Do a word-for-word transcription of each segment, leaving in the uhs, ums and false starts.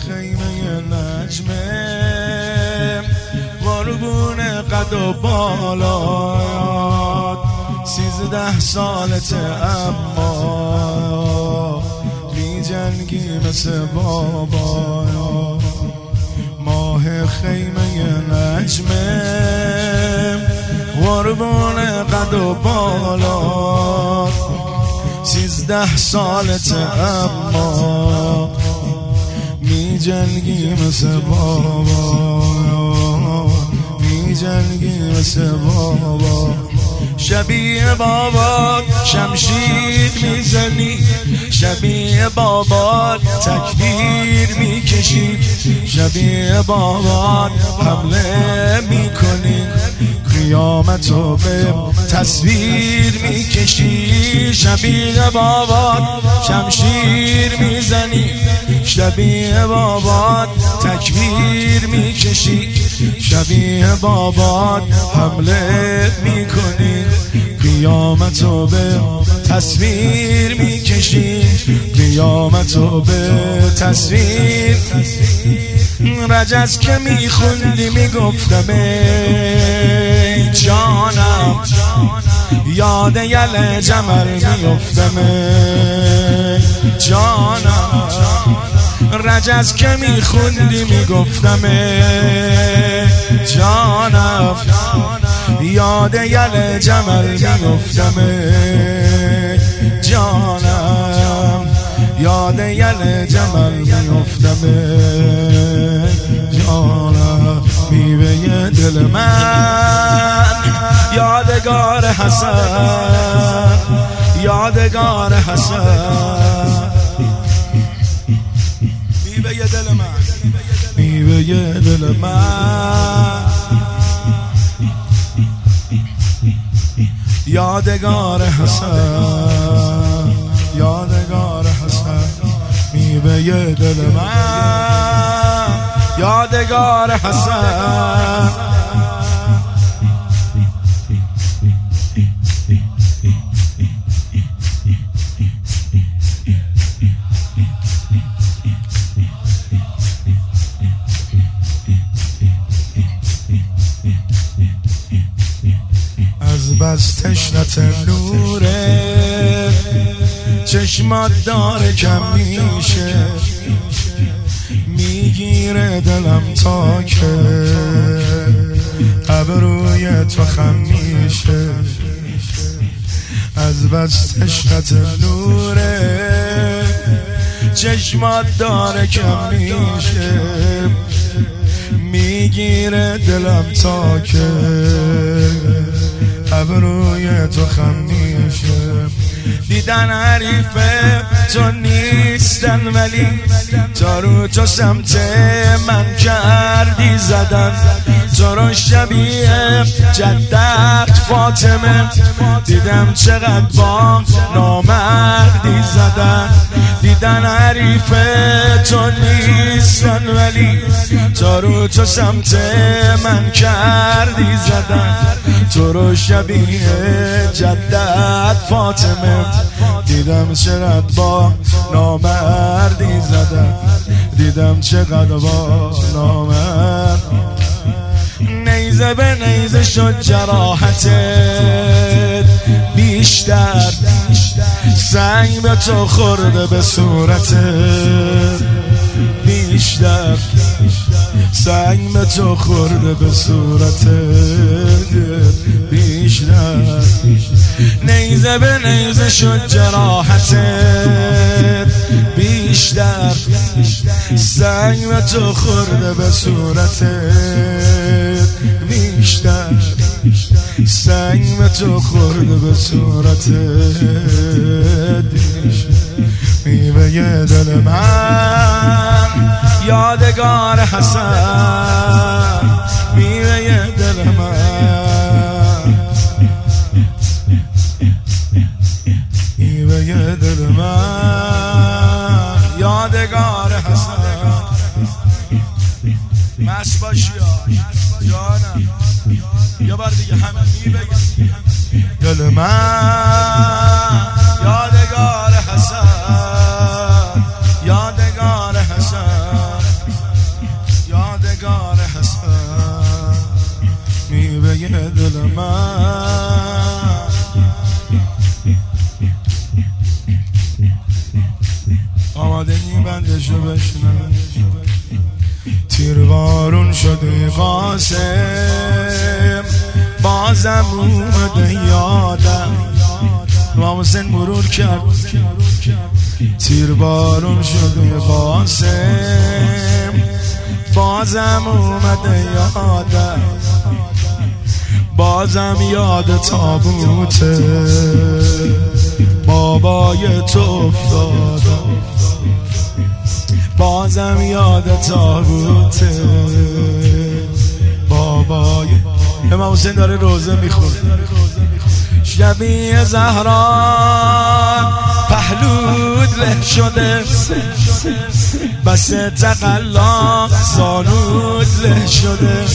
خیمه نجمه قربون قد و بالات سیزده سالته اما می جنگی مثل بابا ماه خیمه نجمه قربون قد و بالات سیزده سالته اما می جنگی مثل بابا می جنگی مثل بابا شبیه بابا شمشیر میزنی شبیه بابا تکبیر میکشی شبیه بابا حمله میکنی قیامتو به تصویر میکشی شبیه بابا شمشیر میزنی شبیه بابا تکبیر میکشی شبیه بابا حمله میکنی قیامتو به تصویر میکشی قیامتو به تصویر رجز که میخوندی میگفتم ای جانم یاد یل جمل میفتم ای جانم رجز که میخوندی میگفتم ای جانم یاد یل جمل میفتم ای جانم یاد یل جمل میفتم ای جانم میوه دل من یادگار حسن یادگار حسن میوه دل من میوه دل من یادگار حسن یادگار حسن میوه دل من یادگار حسن از بس تشنت نوره چشمات داره کم میشه میگیره دلم تا که ابروی تو خم میشه از بس تشنت نوره چشمات داره کم میشه میگیره دلم تا که ابروی تو خم میشه دیدن حریفه تو نیستن ولی تا رو تو سمت من کردی زدن تو رو شبیه جدت فاطمه دیدم چقدر با نامردی زدن دیدن حریفه تو نیستن ولی تا رو تو سمت من کردی زدن تو رو شبیه جدت فاطمه دیدم چقدر با نامردی زدن دیدم چقدر با نامرد نیزه به نیزه شد جراحتت بیشتر سنگ به تو خورده به صورتت بیشتر سنگ به تو خورده به صورتت بیشتر نیزه به نیزه شد جراحتت بیشتر سنگ به تو خورده به صورتت بیشتر سنگ به تو خورده به صورتت میوه دل من یادگار حسن میوه دل من میوه دل من یادگار حسن مست باشی جانم یه بار دیگه همه میوه دل من یادگار حسن یادگار حسن دل من. آماده این بندشو بشنم. تیروارون شده قاسم بازم اومده یادم. امام حسین مرور کرد. تیروارون شده قاسم بازم اومده یادم. بازم یاد تابوت بابای تو افتادم. بازم یاد تابوت بابای. امام حسین داره روزه میخونه. شبیه زهرا پهلود له شده بس تقلا سالود له شده.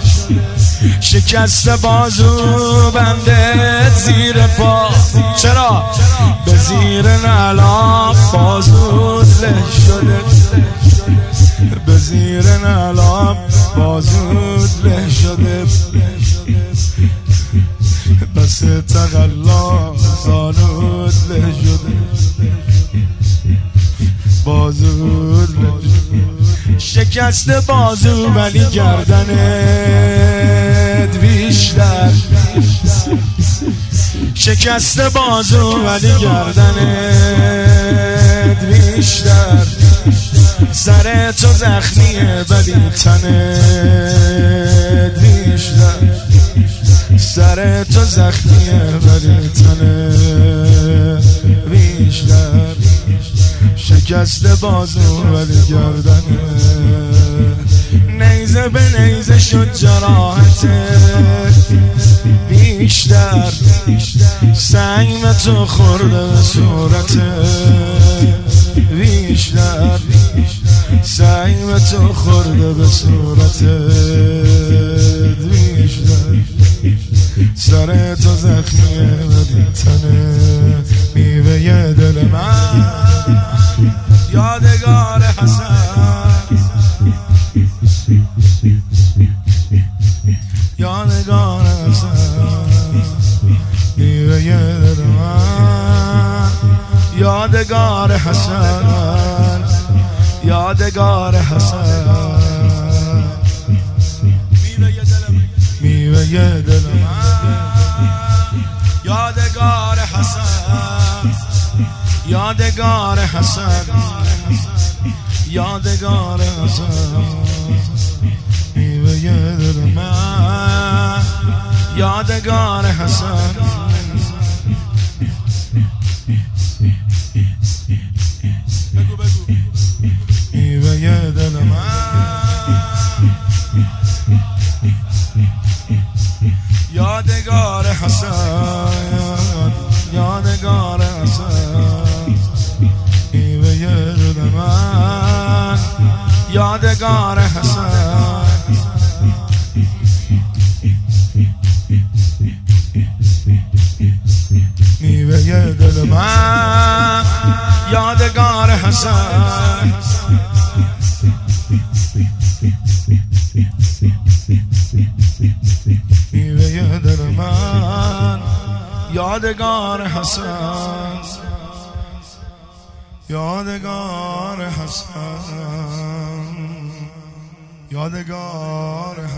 شکست بازو بنده زیر پا. چرا؟ به زیر نعلا بازود له شده. به زیر نعلا بازود له شده. بس تقلا سالود له شده. بازود له شده. شکست بازو ولی گردنت بیشتر. شکست بازو ولی گردنت بیشتر. سر تو زخمیه ولی تنت بیشتر. سر تو زخمیه ولی تنت بیشتر. شکست بازو ولی گردنه. نیزه به نیزه شد جراحته بیشتر. سنگ به تو خورده به صورته بیشتر. سنگ به تو خورده به صورته بیشتر. سر تو زخمیه ولی تنه میوه دل من. یادگار حسن یادگار حسن میوه دل من. یادگار حسن یادگار حسن میوه دل من. یادگار حسن یادگار حسن یادگار حسن میوه دل من. یادگار حسن میوه دل من. یادگار حسن یادگار حسن میوه دل من. یادگار حسن میوه دل من. یادگار حسن میوه دل من. یادگار حسن یادگار حسن یادگار